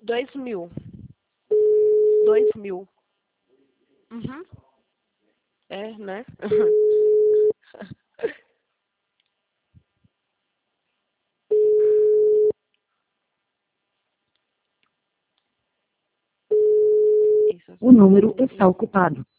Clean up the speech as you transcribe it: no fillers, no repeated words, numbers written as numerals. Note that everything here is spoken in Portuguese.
2000. 2000. Uhum. É, né? O número está ocupado.